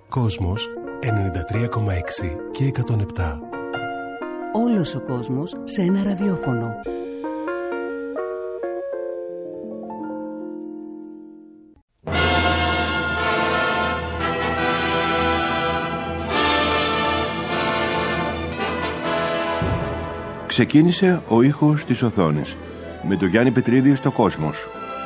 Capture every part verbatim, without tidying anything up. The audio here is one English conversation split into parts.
Κόσμος ενενήντα τρία κόμμα έξι και εκατόν επτά. Όλος ο κόσμος σε ένα ραδιόφωνο. Ξεκίνησε ο ήχος της οθόνης με τον Γιάννη Πετρίδη στο Κόσμος.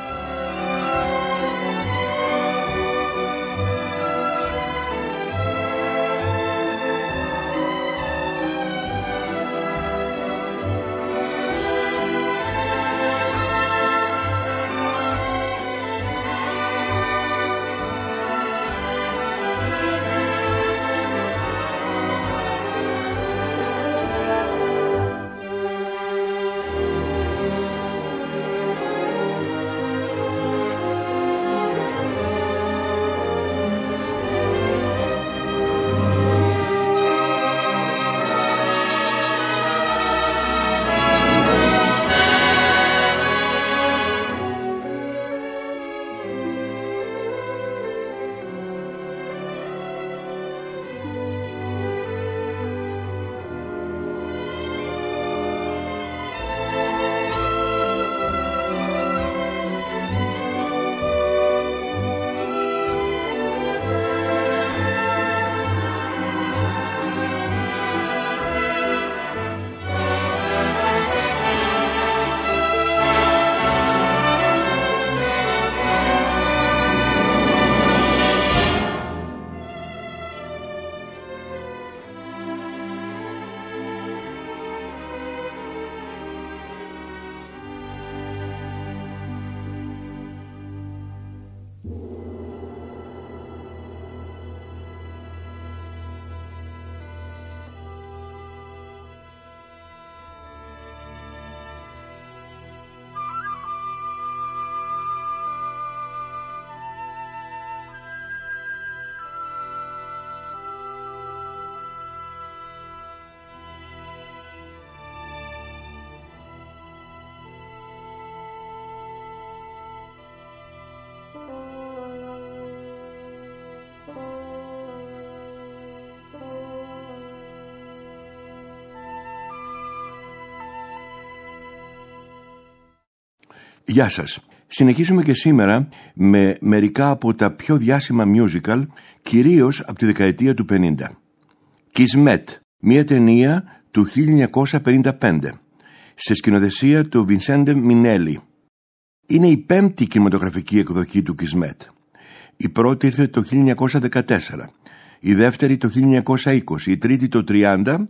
Γεια σας. Συνεχίζουμε και σήμερα με μερικά από τα πιο διάσημα musical, κυρίως από τη δεκαετία του πενήντα. Kismet, μια ταινία του χίλια εννιακόσια πενήντα πέντε, σε σκηνοθεσία του Vincente Minnelli. Είναι η πέμπτη κινηματογραφική εκδοχή του Kismet. Η πρώτη ήρθε το χίλια εννιακόσια δεκατέσσερα, η δεύτερη το χίλια εννιακόσια είκοσι, η τρίτη το τριάντα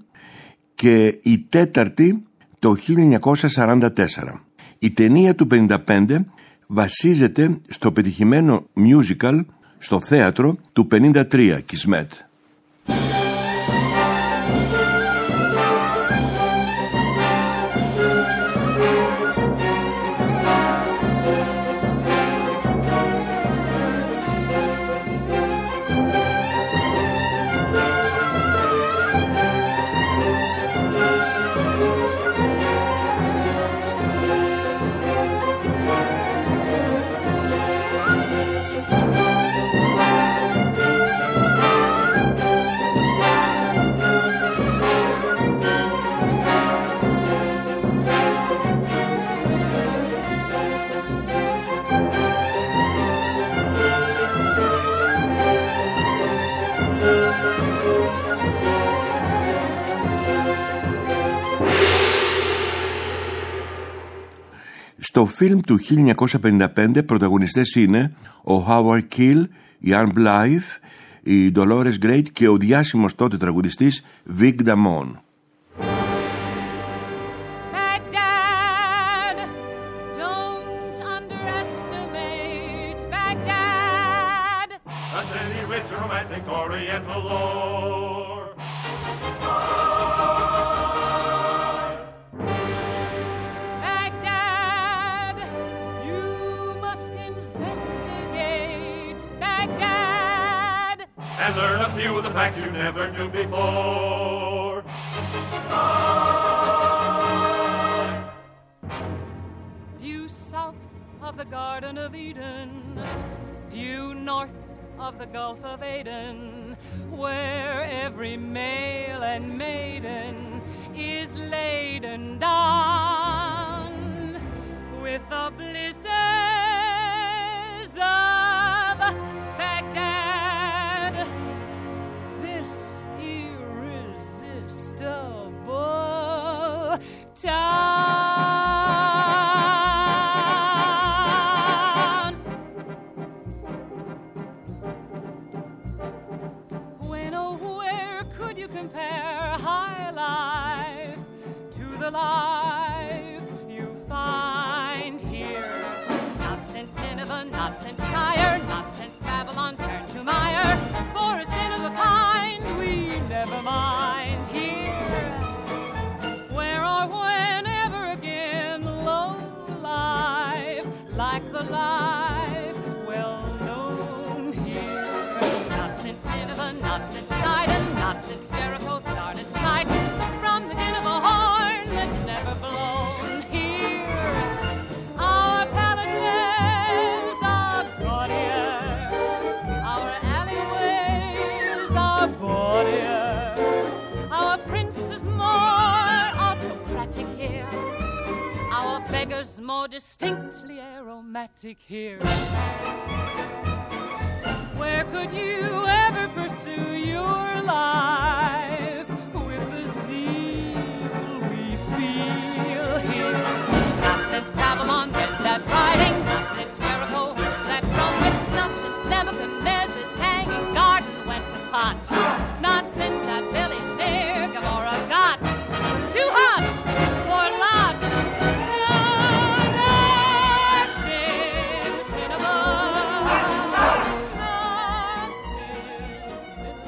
και η τέταρτη το χίλια εννιακόσια σαράντα τέσσερα. Η ταινία του πενήντα πέντε βασίζεται στο πετυχημένο musical στο θέατρο του πενήντα τρία, Kismet. Στο φιλμ του χίλια εννιακόσια πενήντα πέντε πρωταγωνιστές είναι ο Howard Keel, η Anne Blyth, η Dolores Great και ο διάσημος τότε τραγουδιστής Vic Damone. And learn a few of the facts you never knew before. Due south of the Garden of Eden, due north of the Gulf of Aden, where every male and maiden is laden down with the blisses of Baghdad. This irresistible town. When, oh, where could you compare high life to the life you find here? Not since Nineveh, not since Tyre, not since Babylon turned to mire. For a sin of a kind we never mind here. Where or whenever again low life like the life well known here. Not since Nineveh, not since Sidon, not since Jericho started sliding from the din of a horn that's never blown here. Our palaces are gaudier, our alleyways are bawdier, our princes more autocratic here, our beggars more distinctly aromatic here. Where could you ever pursue your life with the zeal we feel here? Not since Babylon did that riding, not since Jericho heard that trumpet, not since Nebuchadnezzar's hanging garden went to pot, not since that village near Gomorrah got too hot for Lot. No, not since Nineveh, not since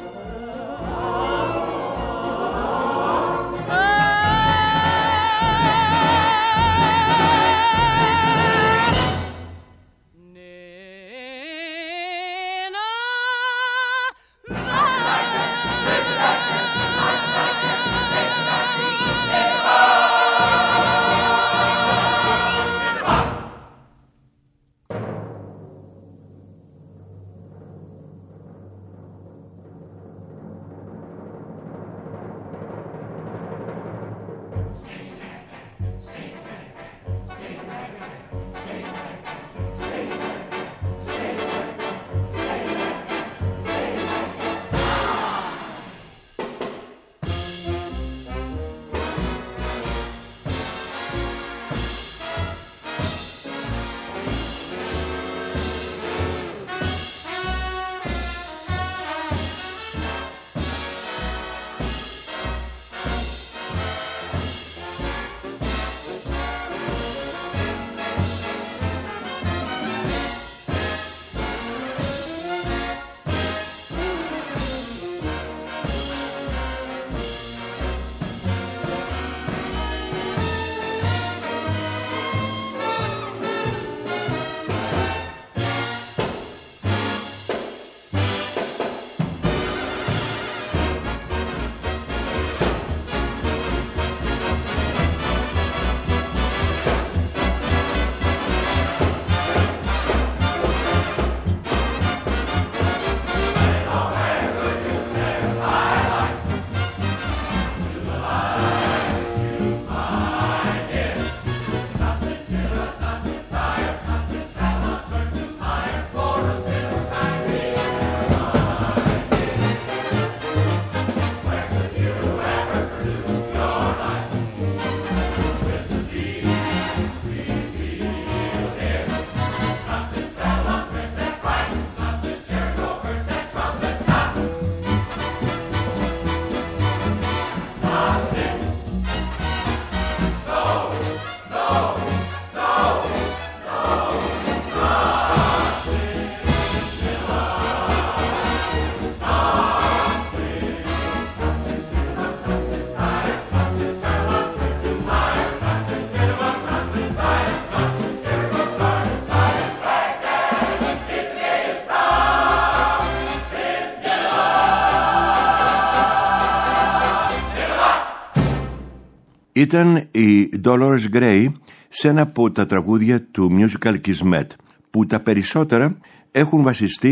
Ήταν η Dolores Gray σε ένα από τα τραγούδια του musical Kismet, που τα περισσότερα έχουν βασιστεί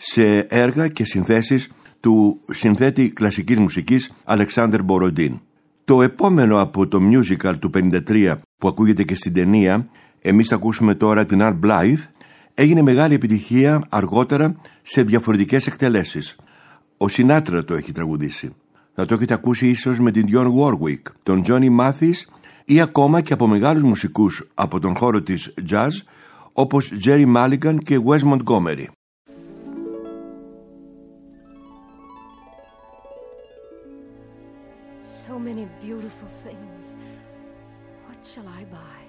σε έργα και συνθέσεις του συνθέτη κλασικής μουσικής Αλεξάνδρ Μποροντίν. Το επόμενο από το musical του πενήντα τρία που ακούγεται και στην ταινία, εμείς θα ακούσουμε τώρα την Anne Blyth, έγινε μεγάλη επιτυχία αργότερα σε διαφορετικές εκτελέσεις. Ο Σινάτρα το έχει τραγουδήσει. Θα το έχετε ακούσει ίσως με την Dionne Warwick, τον Johnny Mathis ή ακόμα και από μεγάλους μουσικούς από τον χώρο της jazz όπως Jerry Mulligan και Wes Montgomery. So many beautiful things. What shall I buy?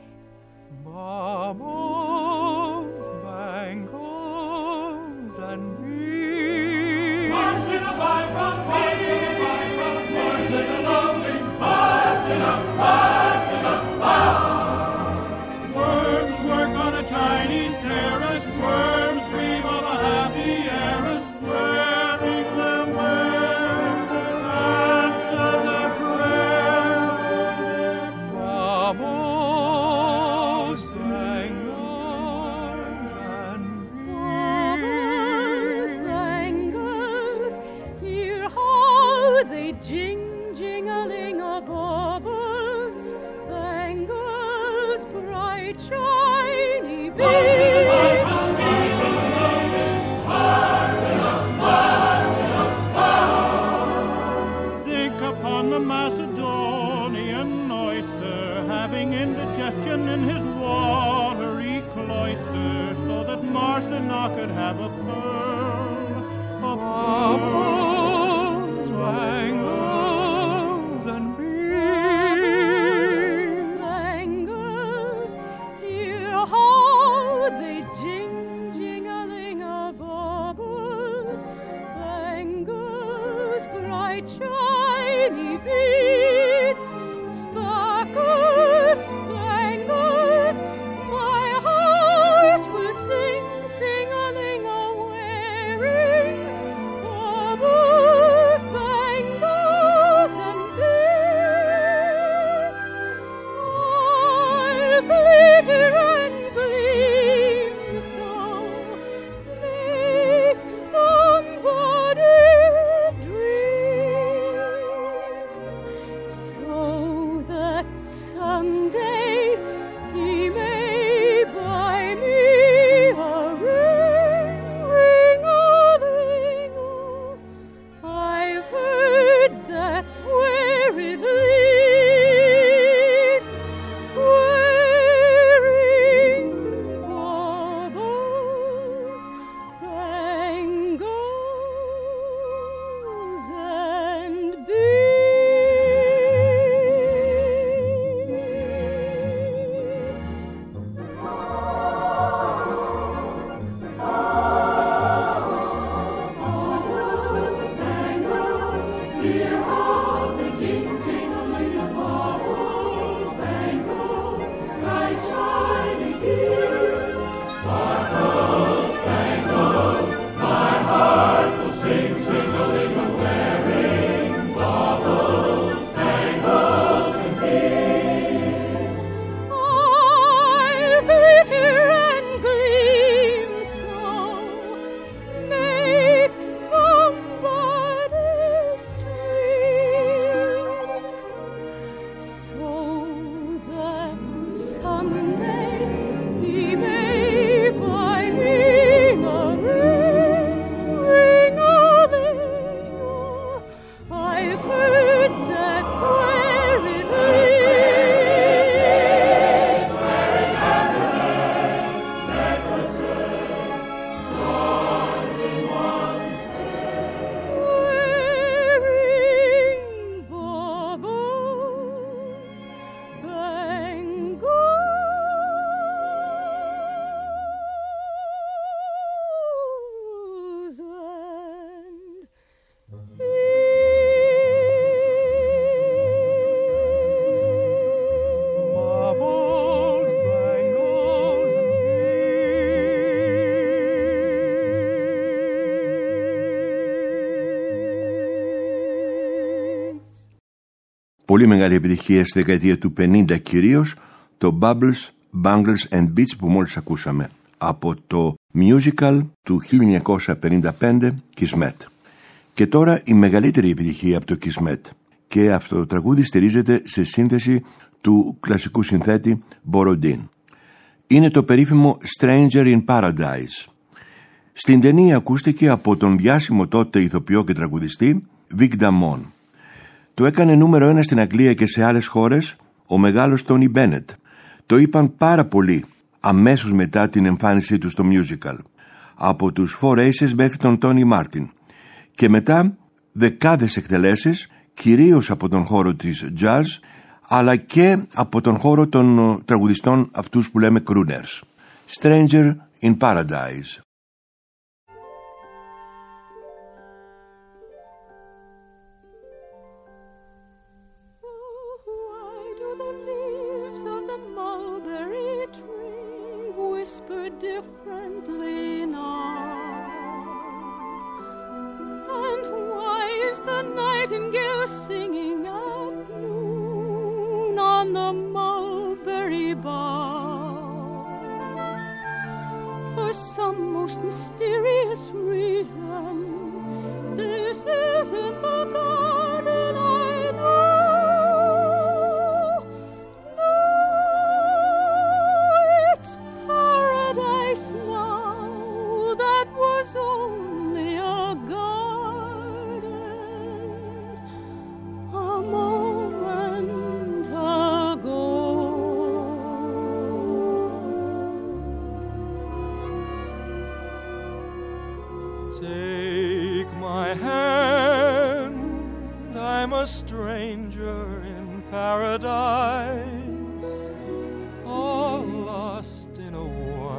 Baubles, bangles, and beads. Marching by from me, marching along, marching up, marching up, worms work on a Chinese terrace, worms dream of a happy heiress, wearing their wares and answer their prayers. Baubles, bangles, and beads. Bangles, hear how they jing, jingling a baubles, bangles, bright shiny beads. Think upon the Macedonian oyster, having indigestion in his watery cloister, so that Marcina could have a pearl, a Baubles, bangles, and beads. Bangles, hear how they jing, jingling a baubles, bangles, bright shiny beads, sparkles, spangles, my heart will sing, sing-a-ling a-wearing, baubles, bangles, and beads. I'll glitter and gleam so, make somebody dream, so that someday he may buy me a ring, ring-a-ling-a. I've heard that's where it leads, wearing baubles, bangles, and I'll glitter and gleam so, make somebody dream, so that someday he may buy me a ring, ring-a-ling-a. I've heard that's where it leads. Wearing baubles, bangles, and Baubles, bangles, and beads. Πολύ μεγάλη επιτυχία στη δεκαετία του πενήντα κυρίως το Bubbles, Bangles and Beats που μόλις ακούσαμε από το musical του χίλια εννιακόσια πενήντα πέντε Kismet. Και τώρα η μεγαλύτερη επιτυχία από το Kismet, και αυτό το τραγούδι στηρίζεται σε σύνθεση του κλασικού συνθέτη Borodin. Είναι το περίφημο Stranger in Paradise. Στην ταινία ακούστηκε από τον διάσημο τότε ηθοποιό και τραγουδιστή Vic Damone. Το έκανε νούμερο ένα στην Αγγλία και σε άλλες χώρες ο μεγάλος Tony Bennett. Το είπαν πάρα πολύ αμέσως μετά την εμφάνισή του στο musical, από τους Four Aces μέχρι τον Tony Martin, και μετά δεκάδες εκτελέσεις, κυρίως από τον χώρο της jazz, αλλά και από τον χώρο των τραγουδιστών αυτούς που λέμε crooners. Stranger in Paradise. Whisper differently now, and why is the nightingale singing at noon on the mulberry bough? For some most mysterious reason, this isn't the garden I know. Now that was only a garden a moment ago. Take my hand, I'm a stranger in paradise, all lost in a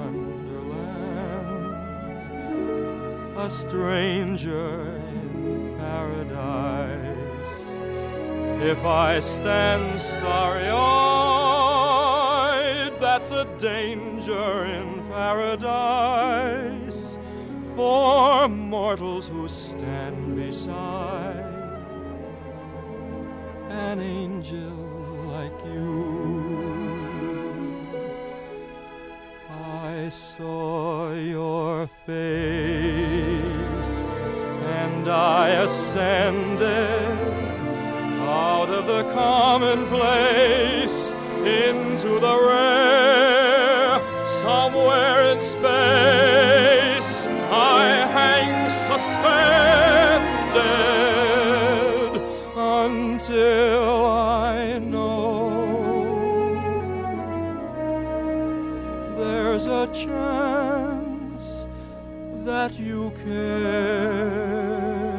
a stranger in paradise. If I stand starry-eyed, that's a danger in paradise for mortals who stand beside an angel like you. I saw your face and I ascended out of the commonplace into the rare. Somewhere in space I hang suspended until I know there's a chance that you care.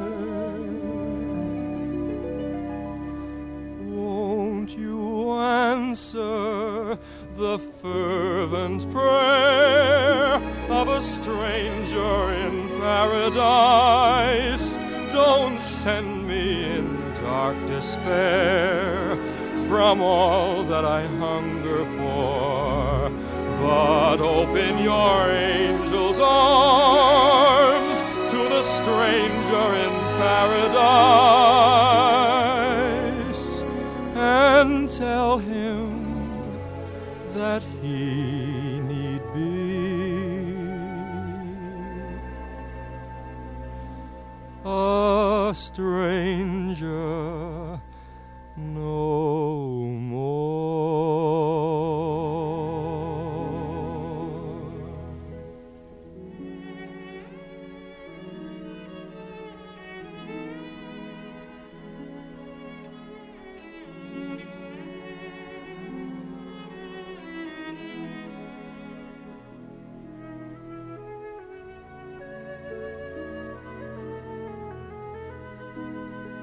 Won't you answer the fervent prayer of a stranger in paradise? Don't send me in dark despair from all that I hunger for, but open your angel's arms to the stranger in paradise and tell him that he need be a stranger no more.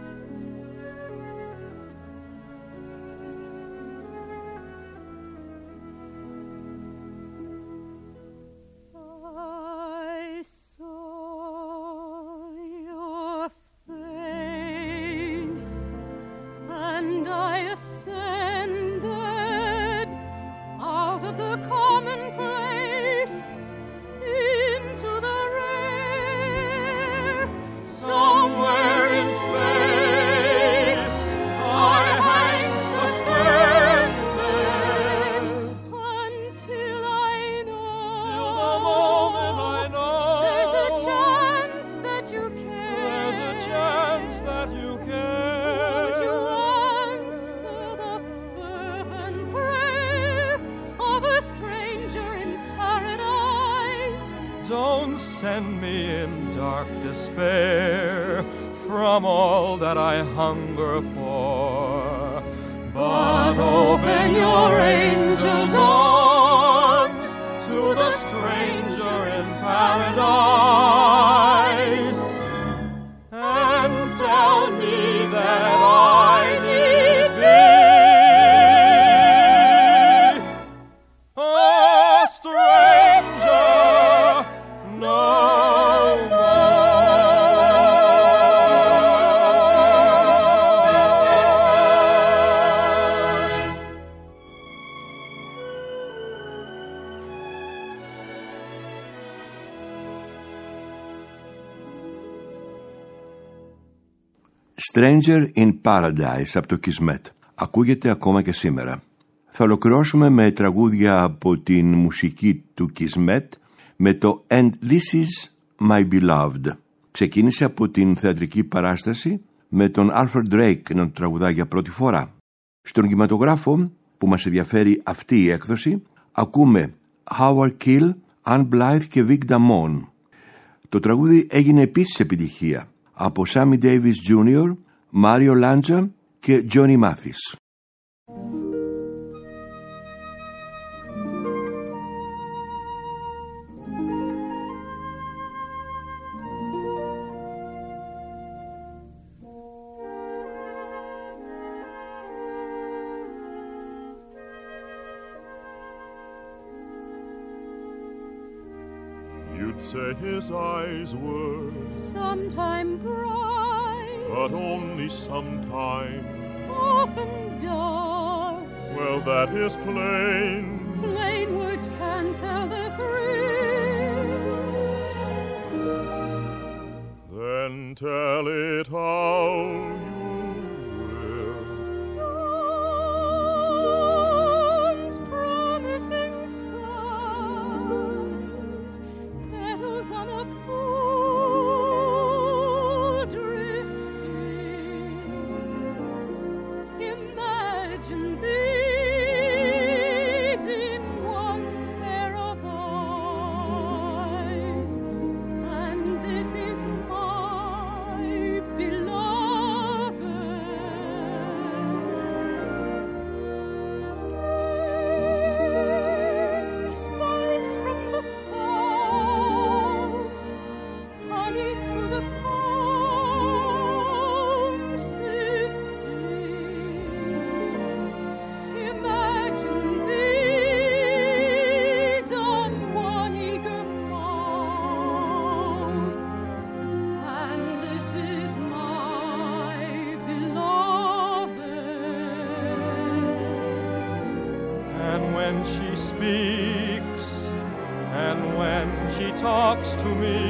don't send me in dark despair from all that I hunger for, but open your angel's arms to the stranger in paradise, and tell me that I need thee, a stranger no Stranger in Paradise από το Kismet. Ακούγεται ακόμα και σήμερα. Θα ολοκληρώσουμε με τραγούδια από την μουσική του Kismet με το And This Is My Beloved. Ξεκίνησε από την θεατρική παράσταση με τον Alfred Drake να τραγουδά για πρώτη φορά. Στον κινηματογράφο που μας ενδιαφέρει αυτή η έκδοση ακούμε Howard Keel, Ann Blythe και Vic Damone. Το τραγούδι έγινε επίσης επιτυχία από Sammy Davis Junior, Mario Lanza και Johnny Mathis. You'd say his eyes were Sometime bright, but only sometime. often dark. Well, that is plain. Plain words can't tell the thrill. Then tell it how you Dawn's promising skies, petals on a pool drifting. Imagine these in one pair of eyes, and this is my beloved. Strange spice from the south, honey through the comb sifting. Imagine these on one eager mouth, and this is my beloved. And when she speaks, and when she talks to me,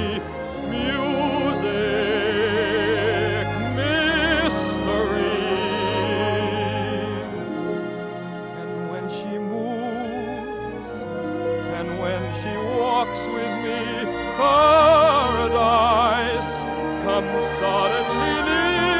music, mystery. And when she moves, and when she walks with me, paradise comes suddenly near.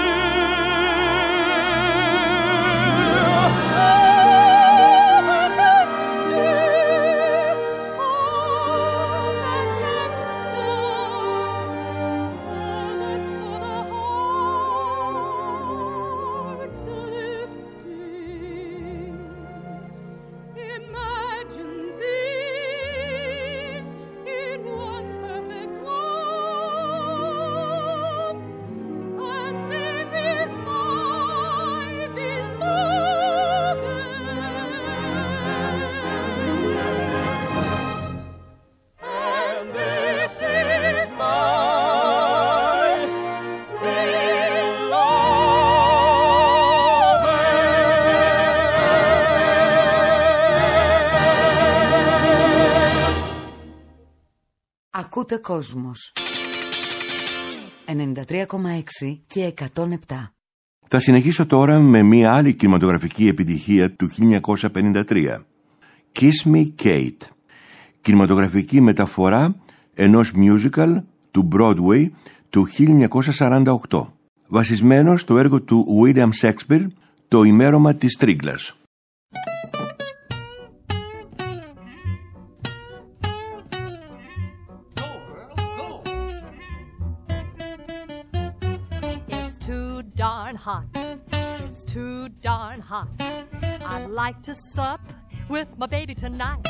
Ακούτε Κόσμος ενενήντα τρία κόμμα έξι και εκατόν επτά. Θα συνεχίσω τώρα με μια άλλη κινηματογραφική επιτυχία του χίλια εννιακόσια πενήντα τρία. Kiss Me Kate. Κινηματογραφική μεταφορά ενός musical του Broadway του χίλια εννιακόσια σαράντα οκτώ. Βασισμένο στο έργο του William Shakespeare, το ημέρωμα της Τρίγκλας. Go! too darn hot. It's too darn hot. I'd like to sup with my baby tonight.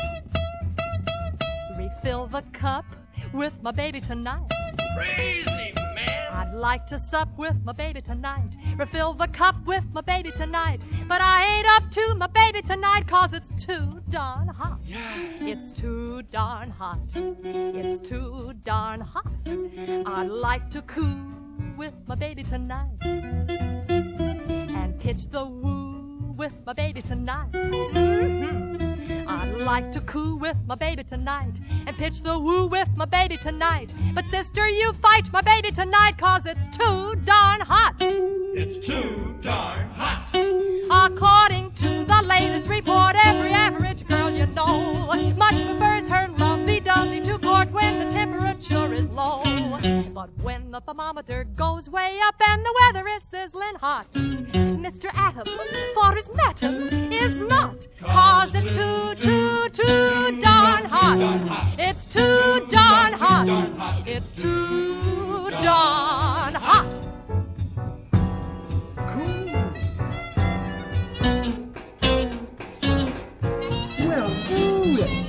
Refill the cup with my baby tonight. Crazy, man. I'd like to sup with my baby tonight. Refill the cup with my baby tonight. But I ain't up to my baby tonight, cause it's too darn hot. Yeah. It's too darn hot. It's too darn hot. I'd like to coo with my baby tonight. And pitch the woo with my baby tonight. Mm-hmm. I'd like to coo with my baby tonight and pitch the woo with my baby tonight. But sister, you fight my baby tonight, cause it's too darn hot. It's too darn hot. According to the latest report, every average girl you know much prefers her lovey-dovey to court when the temperature is low. But when the thermometer goes way up and the weather is sizzling hot, Mister Atom, for his matter, is not. Cause it's too, too, too darn hot. It's too darn hot. It's too darn hot. Well, do it.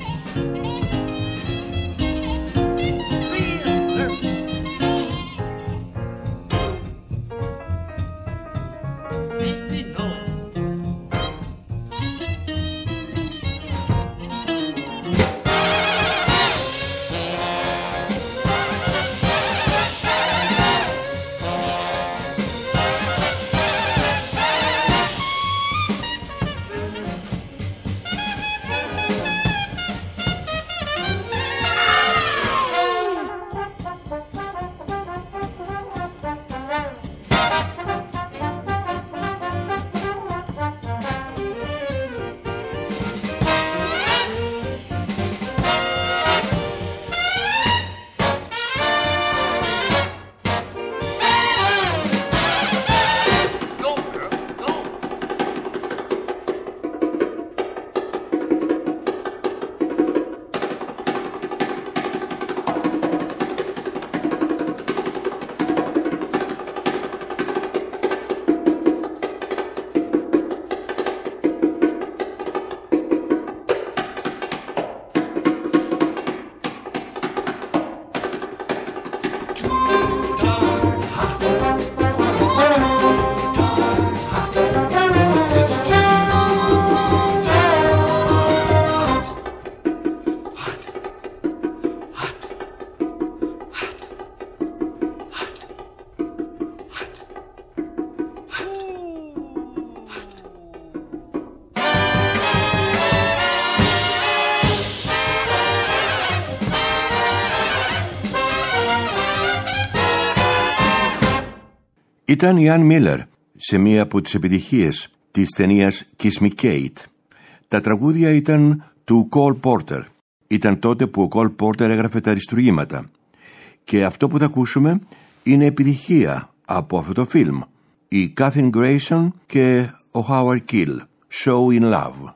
Ήταν η Αν Μίλλερ σε μία από τις επιτυχίες της ταινίας Kiss Me Kate. Τα τραγούδια ήταν του Cole Porter. Ήταν τότε που ο Cole Porter έγραφε τα αριστουργήματα. Και αυτό που θα ακούσουμε είναι επιτυχία από αυτό το φιλμ. Η Kathryn Grayson και ο Howard Keel, Show in Love.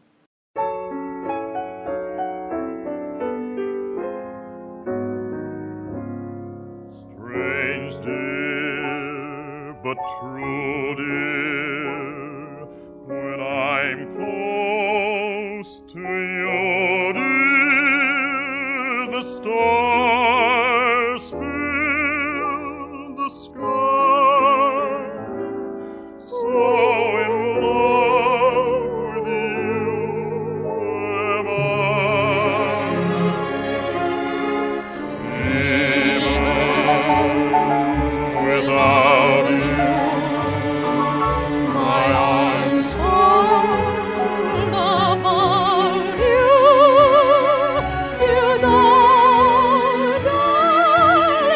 Strange dear, but true dear, when I'm close to you dear, the stars fill the sky, so in love with you am I. Even without you, my arms fall about you. You know, darling,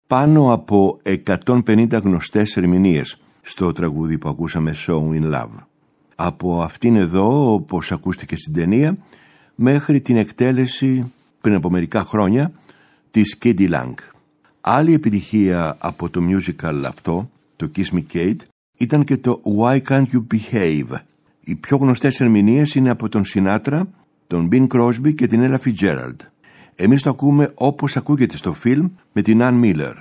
πάνω από εκατόν πενήντα γνωστές ερμηνείες στο τραγούδι που ακούσαμε, So in Love. Από αυτήν εδώ, όπως ακούστηκε στην ταινία, μέχρι την εκτέλεση πριν από μερικά χρόνια της K.D. Lang. Άλλη επιτυχία από το musical αυτό, το Kiss Me Kate, ήταν και το Why Can't You Behave. Οι πιο γνωστές ερμηνείες είναι από τον Sinatra, τον Bing Crosby και την Ella Fitzgerald. Εμείς το ακούμε όπως ακούγεται στο φιλμ με την Ann Miller.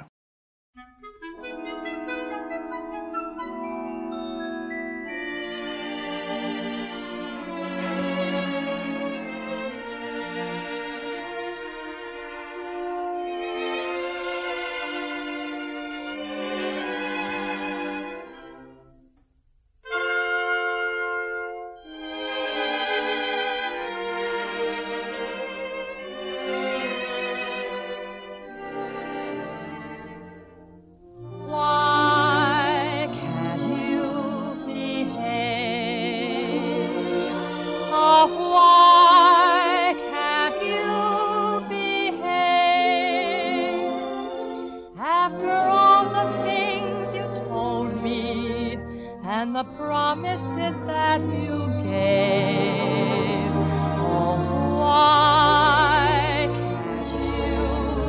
And the promises that you gave, oh, why can't you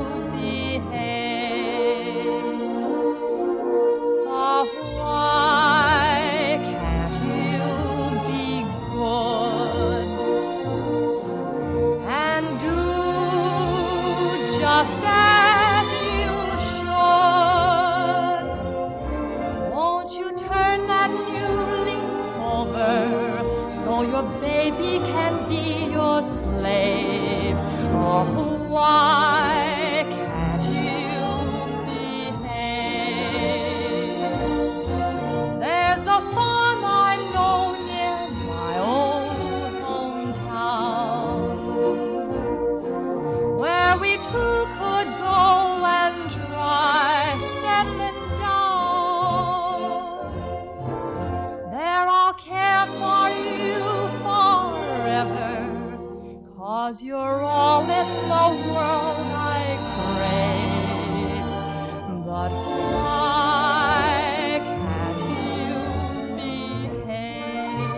behave? Oh, why can't you be good and do just as you should? Won't you turn that new leaf over so your baby can be your slave? Oh, why can't you behave? There's a farm I know near my old hometown where we two could go and try settling down. There I'll care for you forever, 'cause you're all in the world I crave. But why can't you behave?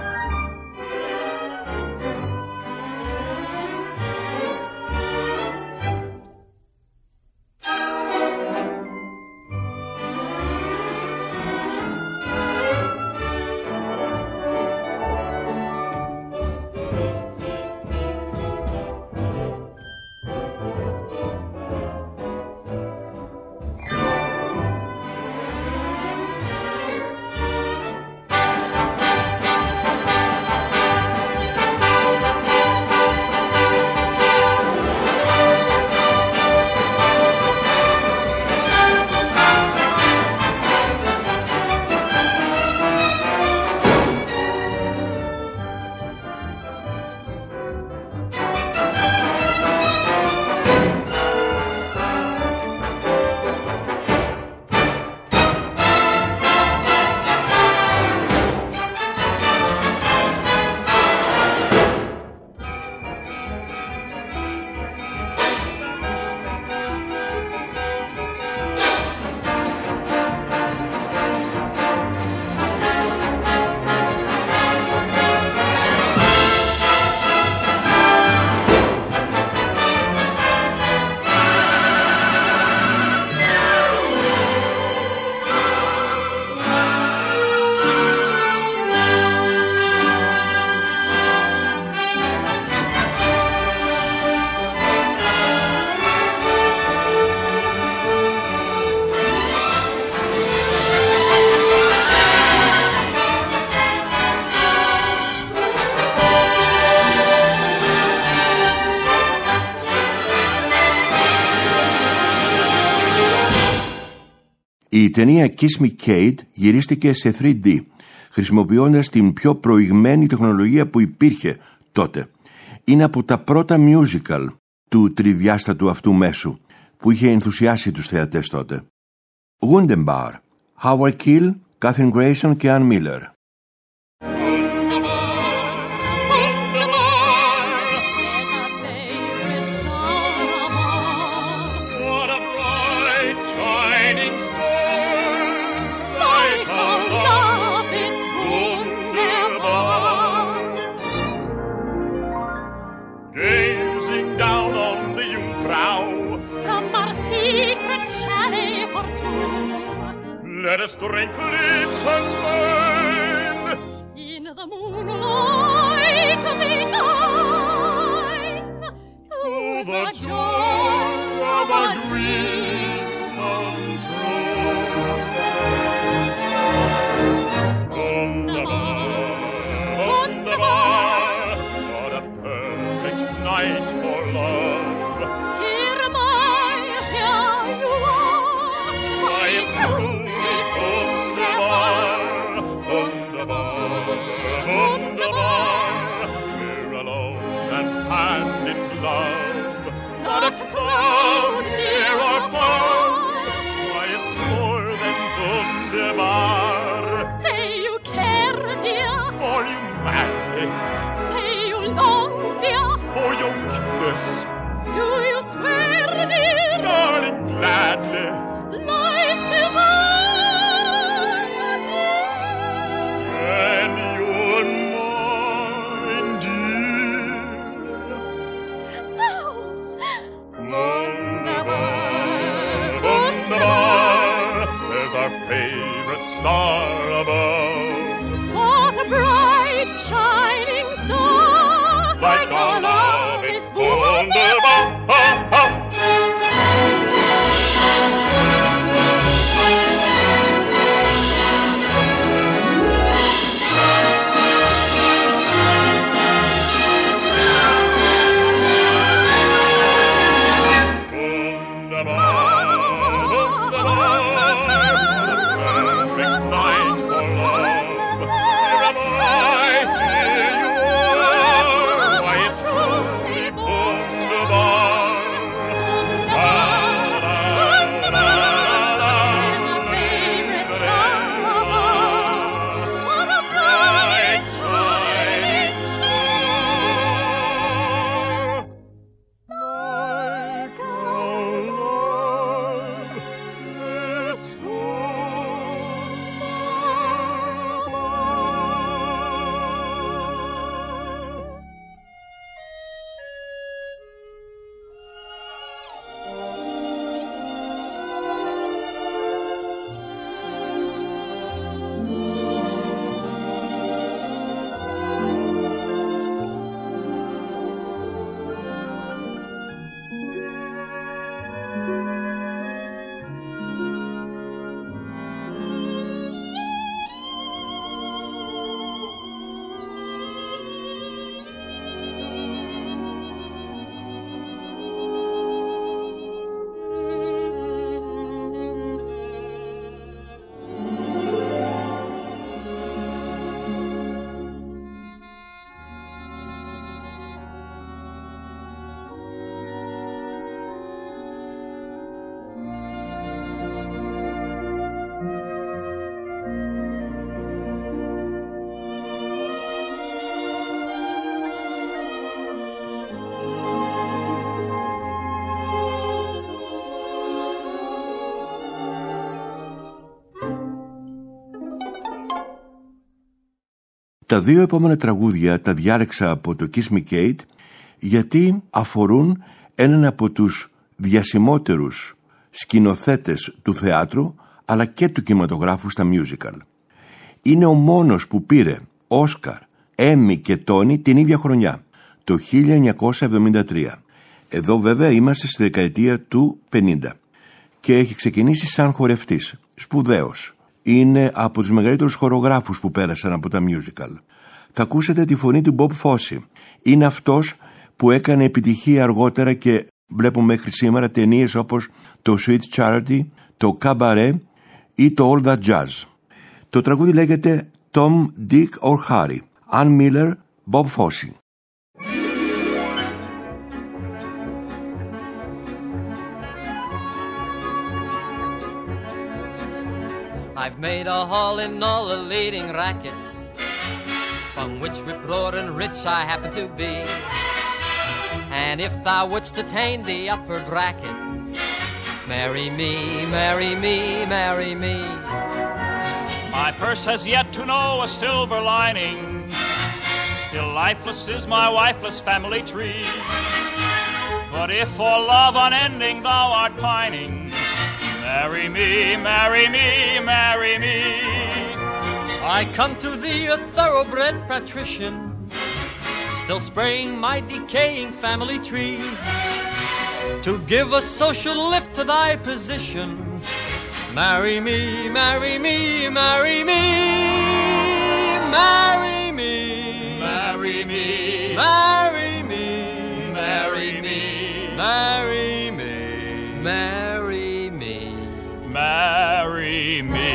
Η ταινία Kiss Me Kate γυρίστηκε σε θρι ντι, χρησιμοποιώντας την πιο προηγμένη τεχνολογία που υπήρχε τότε. Είναι από τα πρώτα musical του τριδιάστατου αυτού μέσου που είχε ενθουσιάσει τους θεατές τότε. Wunderbar, Howard Keel, Kathryn Grayson και Ann Miller. What a bright let us drink lips and wine. In the moonlight we dine to the joy of a dream come true. Wunderbar, wunderbar, what a perfect night for love. Here am I, here you are. Why, it's truly wunderbar, wunderbar, wunderbar. We're alone and hand in glove, not a cloud near or far. Why, it's more than wunderbar. Say you care, dear. Are you madly? Say you long, dear. For your kiss, Do you swear, dear? darling, gladly. Life's divine. And you're mine, dear. Oh, Wunderbar, wunderbar, there's our favorite star above. what a bright shining star. Like our love, it's wunderbar. Ah, ah. Τα δύο επόμενα τραγούδια τα διάλεξα από το Kiss Me Kate γιατί αφορούν έναν από τους διασημότερους σκηνοθέτες του θεάτρου αλλά και του κινηματογράφου στα musical. Είναι ο μόνος που πήρε Όσκαρ, Έμι και Τόνι την ίδια χρονιά, το χίλια εννιακόσια εβδομήντα τρία. Εδώ βέβαια είμαστε στη δεκαετία του πενήντα και έχει ξεκινήσει σαν χορευτής, σπουδαίος. Είναι από τους μεγαλύτερους χορογράφους που πέρασαν από τα musical. Θα ακούσετε τη φωνή του Bob Fosse. Είναι αυτός που έκανε επιτυχία αργότερα και βλέπουμε μέχρι σήμερα ταινίες όπως το Sweet Charity, το Cabaret ή το All That Jazz. Το τραγούδι λέγεται Tom, Dick or Harry. Ann Miller, Bob Fosse. I've made a haul in all the leading rackets, from which rip-roared and rich I happen to be. And if thou wouldst attain the upper brackets, marry me, marry me, marry me. My purse has yet to know a silver lining, still lifeless is my wifeless family tree. But if for love unending thou art pining, Marry me, marry me, marry me. I come to thee a thoroughbred patrician, still spraying my decaying family tree, to give a social lift to thy position. Marry me, marry me, marry me, marry me, marry me, marry me, marry me, marry me, Marry me. marry me.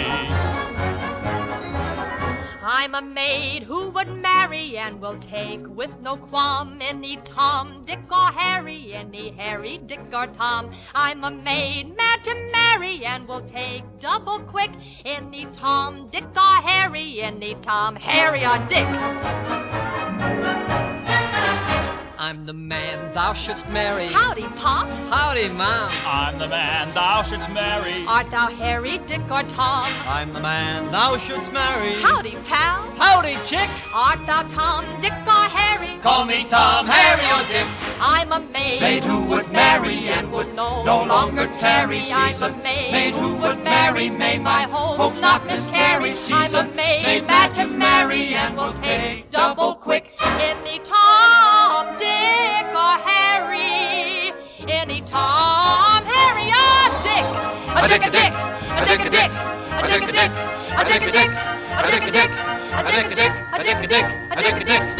I'm a maid who would marry and will take with no qualm any Tom, Dick or Harry, any Harry, Dick or Tom. I'm a maid mad to marry and will take double quick any Tom, Dick or Harry, any Tom, Harry or Dick. I'm the man thou shouldst marry. Howdy, Pop. Howdy, Mom. I'm the man thou shouldst marry. Art thou Harry, Dick or Tom? I'm the man thou shouldst marry. Howdy, pal. Howdy, chick. Art thou Tom, Dick or Harry? Call me Tom, Harry or Dick. I'm a maid, Maid who would marry and would no, no longer longer tarry. tarry. I'm She's a maid, maid who would marry, may my hopes hopes not not miscarry. miscarry. I'm She's a a maid, maid mad to to marry marry and will take take double double quick any Tom, Dick or Harry. Any Tom, Harry or Dick. A Dick, a Dick, a Dick, a Dick, a Dick, a Dick, a Dick, a Dick, a Dick, a Dick, a Dick, a Dick, a Dick, a Dick, a Dick, a Dick.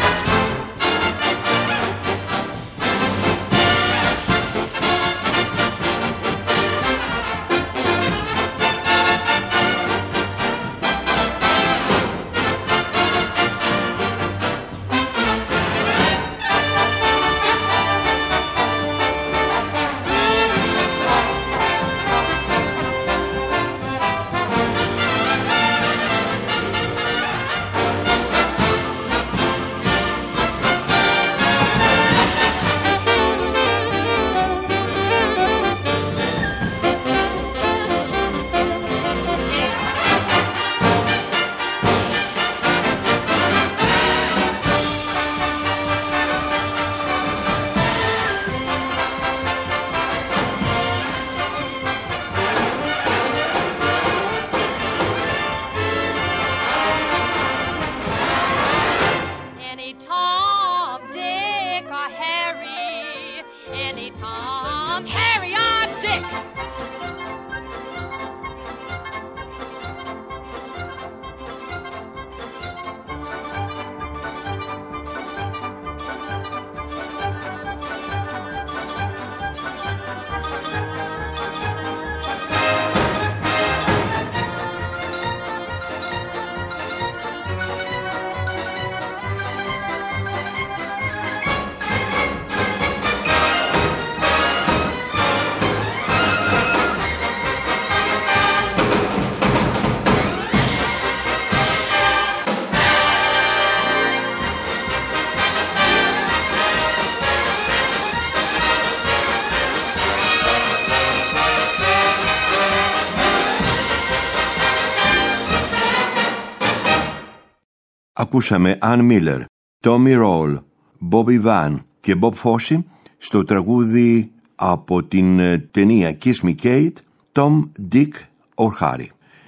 Ακούσαμε Ann Miller, Tommy Roll, Bobby Van και Bob Fosse στο τραγούδι από την ταινία Kiss Me Kate, Tom, Dick or Harry.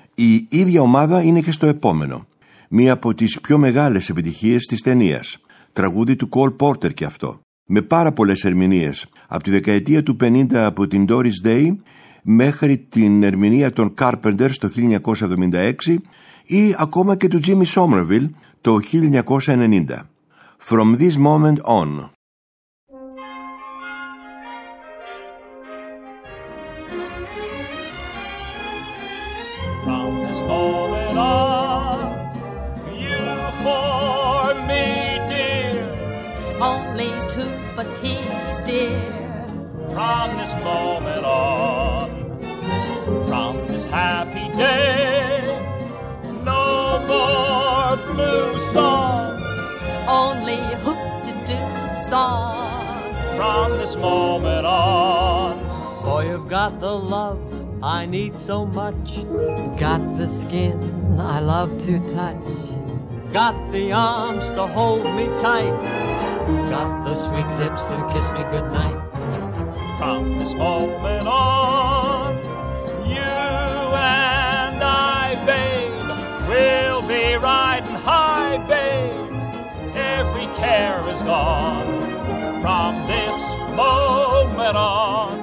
Η ίδια ομάδα είναι και στο επόμενο, μία από τις πιο μεγάλες επιτυχίες της ταινίας, τραγούδι του Cole Porter και αυτό, με πάρα πολλές ερμηνείες, από τη δεκαετία του πενήντα από την Doris Day μέχρι την ερμηνεία των Carpenters το χίλια εννιακόσια εβδομήντα έξι ή ακόμα και του Jimmy Somerville το χίλια εννιακόσια ενενήντα. From this moment on. From this moment on, you for me, dear. Only two for tea, dear. From this moment on, from this happy day, no more blue songs, only hoop-de-doo songs. From this moment on, boy, you've got the love I need so much. Got the skin I love to touch. Got the arms to hold me tight. Got the sweet lips to kiss me goodnight. From this moment on, get on.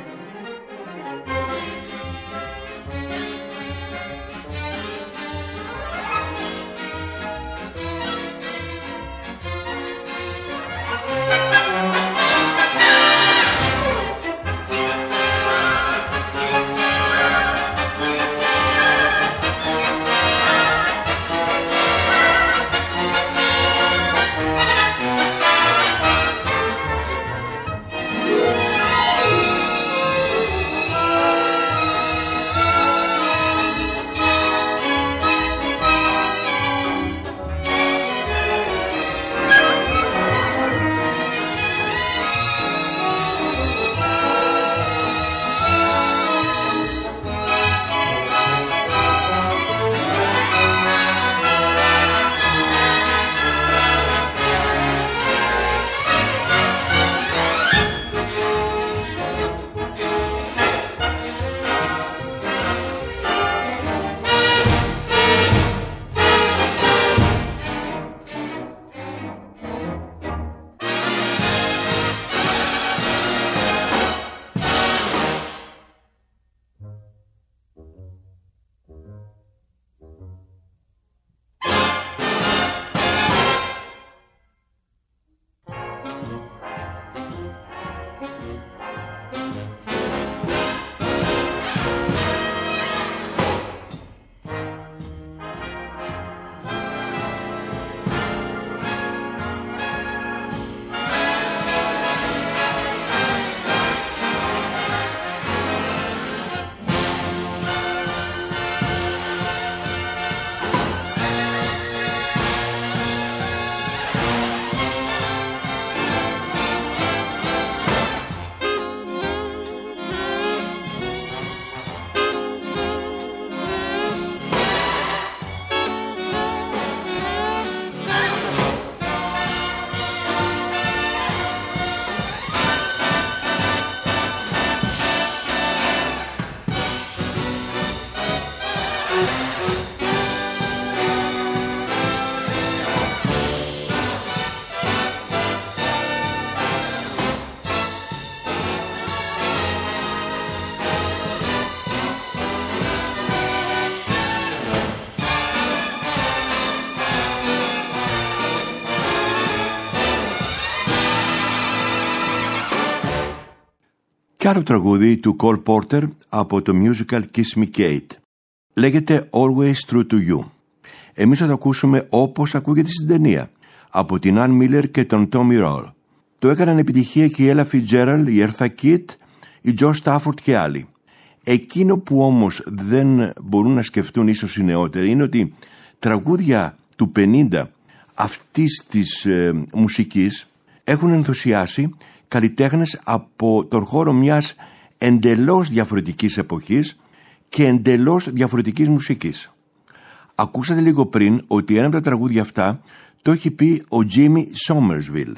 Κι άλλο τραγούδι του Cole Porter από το musical Kiss Me Kate. Λέγεται Always True to You. Εμείς θα το ακούσουμε όπως ακούγεται στην ταινία, από την Ann Miller και τον Tommy Roll. Το έκαναν επιτυχία και η Ella Fitzgerald, η Eartha Kitt, η Joe Stafford και άλλοι. Εκείνο που όμως δεν μπορούν να σκεφτούν ίσως οι νεότεροι είναι ότι τραγούδια του πενήντα αυτής της ε, μουσικής έχουν ενθουσιάσει καλλιτέχνες από τον χώρο μιας εντελώς διαφορετικής εποχής και εντελώς διαφορετικής μουσικής. Ακούσατε λίγο πριν ότι ένα από τα τραγούδια αυτά το έχει πει ο Jimmy Somerville.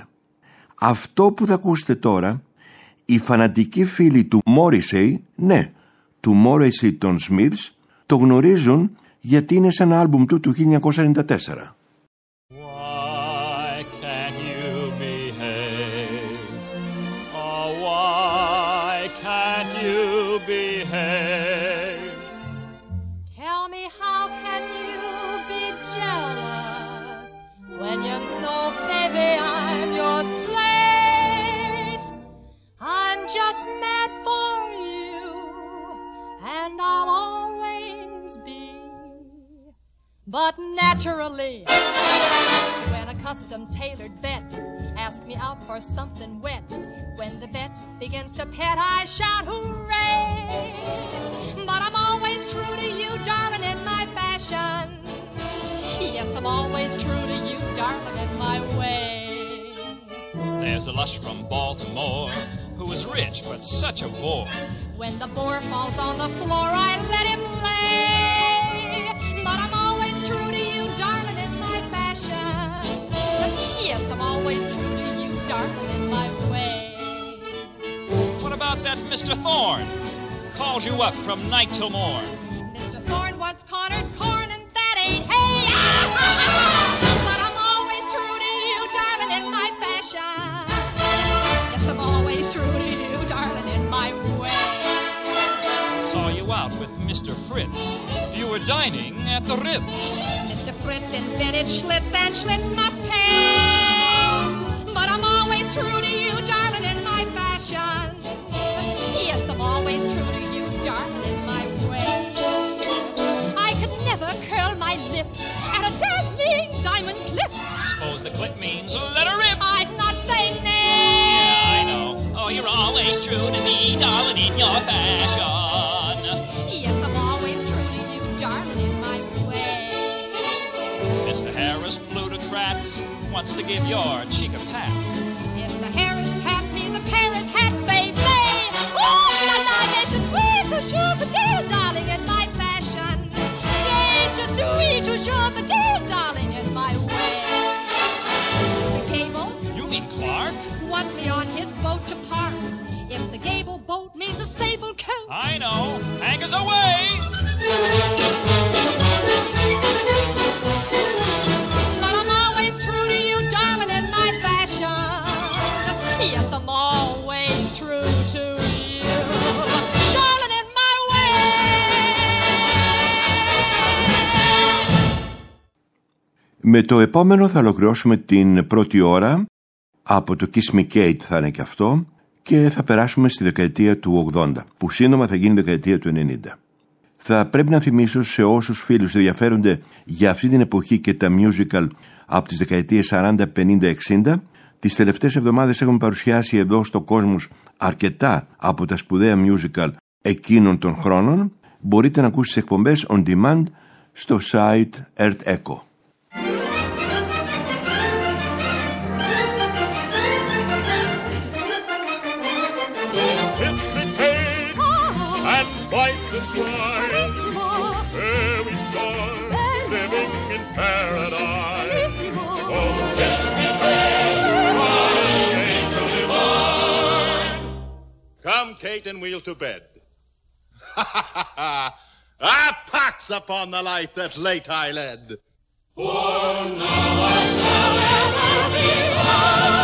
Αυτό που θα ακούσετε τώρα, οι φανατικοί φίλοι του Morrissey, ναι, του Morrissey των Smiths, το γνωρίζουν γιατί είναι σε ένα άλμπουμ του του χίλια εννιακόσια ενενήντα τέσσερα. Tell me, how can you be jealous when you know, baby, I'm your slave? I'm just mad for you, and I'll always be. But naturally, when a custom-tailored vet asks me out for something wet, when the vet begins to pet, I shout hooray. But I'm always true to you, darling, in my fashion. Yes, I'm always true to you, darling, in my way. There's a lush from Baltimore who is rich but such a bore. When the bore falls on the floor, I let him lay. But I'm always true to you, darling, in my fashion. Yes, I'm always true to you, darling, in my way. What about that Mister Thorne? Calls you up from night till morn. Mister Thorne once cornered corn, and that ain't hay. But I'm always true to you, darling, in my fashion. Yes, I'm always true to you, darling. Mister Fritz. You were dining at the Ritz. Mister Fritz invented Schlitz, and Schlitz must pay. But I'm always true to you, darling, in my fashion. Yes, I'm always true to you, darling, in my way. I could never curl my lip at a dazzling diamond clip. Suppose the clip means let her rip. I'm not saying nay. Yeah, I know. Oh, you're always true to me, darling, in your fashion. Yes, I'm always true to you, darling, in my way. Mister Harris, plutocrat, wants to give your cheek a pat. If the Harris pat means a Paris hat, baby. Oh, la la, mais je suis toujours fidèle, darling, in my fashion. Je suis toujours fidèle, darling, in my way. Mister Gable. You mean Clark? Wants me on his boat to park. If the Gable boat means a sable coat. I know. Anchors away. But I'm always true to you, darling, in my fashion. Yes, I'm always true to you, darling, in my way. Με το επόμενο θα ολοκληρώσουμε την πρώτη ώρα. Από το Kiss Me Kate θα είναι και αυτό. Και θα περάσουμε στη δεκαετία του ογδόντα, που σύντομα θα γίνει δεκαετία του ενενήντα. Θα πρέπει να θυμίσω σε όσους φίλους ενδιαφέρονται για αυτή την εποχή και τα musical από τις δεκαετίες σαράντα, πενήντα, εξήντα, τις τελευταίες εβδομάδες έχουμε παρουσιάσει εδώ στο Κόσμος αρκετά από τα σπουδαία musical εκείνων των χρόνων. Μπορείτε να ακούσετε τις εκπομπές on demand στο site Earth Echo. Twice and twice, there we start, living in paradise. Oh, kiss me, my angel divine. Come, Kate, and wheel to bed. Ha ha ha ha! Ah, pax upon the life that late I led. For now I shall ever be high.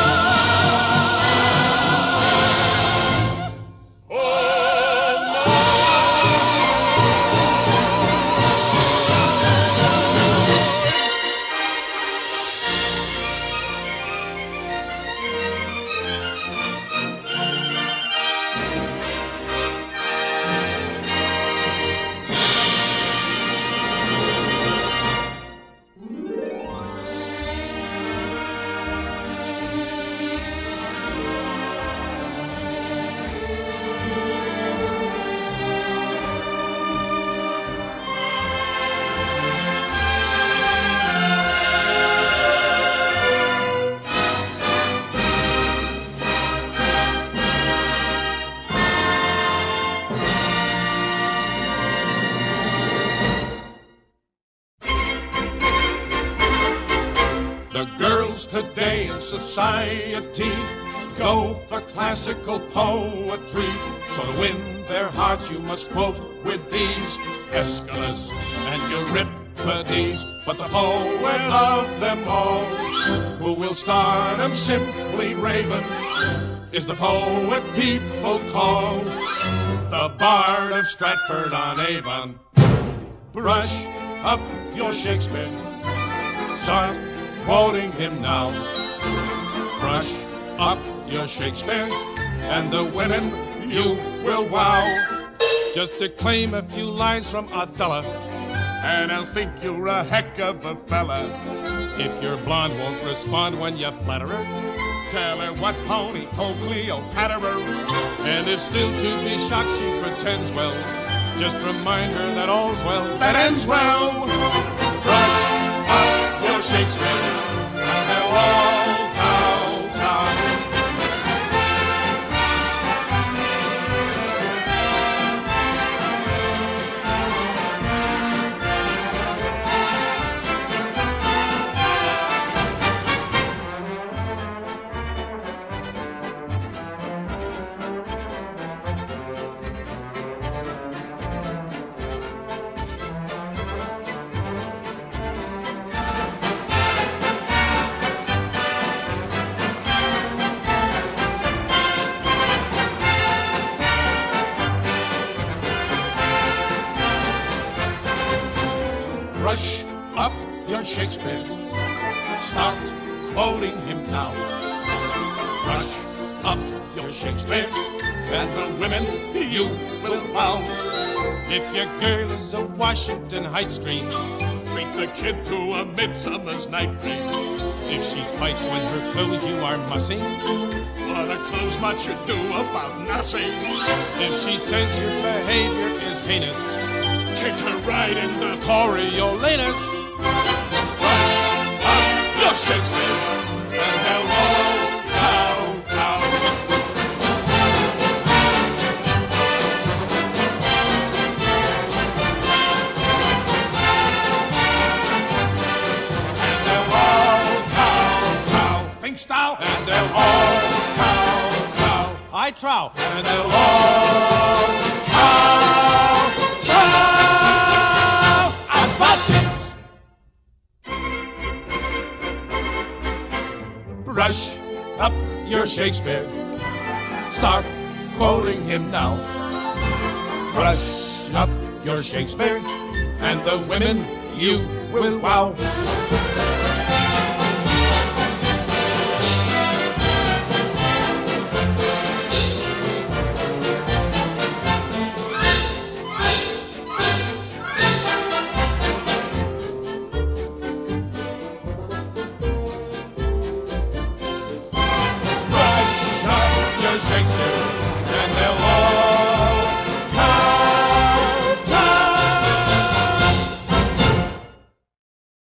Today in society go for classical poetry. So to win their hearts you must quote with these Aeschylus and Euripides. But the poet of them all, who will start 'em simply raving, is the poet people call the Bard of Stratford-on-Avon. Brush up your Shakespeare, start quoting him now. Brush up your Shakespeare, and the women you will wow. Just declaim a few lines from Othello, and I'll think you're a heck of a fella. If your blonde won't respond when you flatter her, tell her what pony told Cleopatra. And if still to be shocked she pretends well, just remind her that all's well that ends well. Brush up your Shakespeare, and they'll all bow down. Brush up your Shakespeare. Start quoting him now. Brush up your Shakespeare, and the women you will wow. If your girl is a Washington Heights dream, treat the kid to a Midsummer's Night Dream. If she fights with her clothes you are mussing, what a clothes much you do about nothing. If she says your behavior is heinous, kick her right in the Coriolanus. Brush up your Shakespeare, and they'll all kowtow. And they'll all kowtow. Think style. And they'll all kowtow. I trow. And they'll all kowtow. As budget. Brush up your Shakespeare. Start quoting him now. Brush up your Shakespeare, and the women you will wow.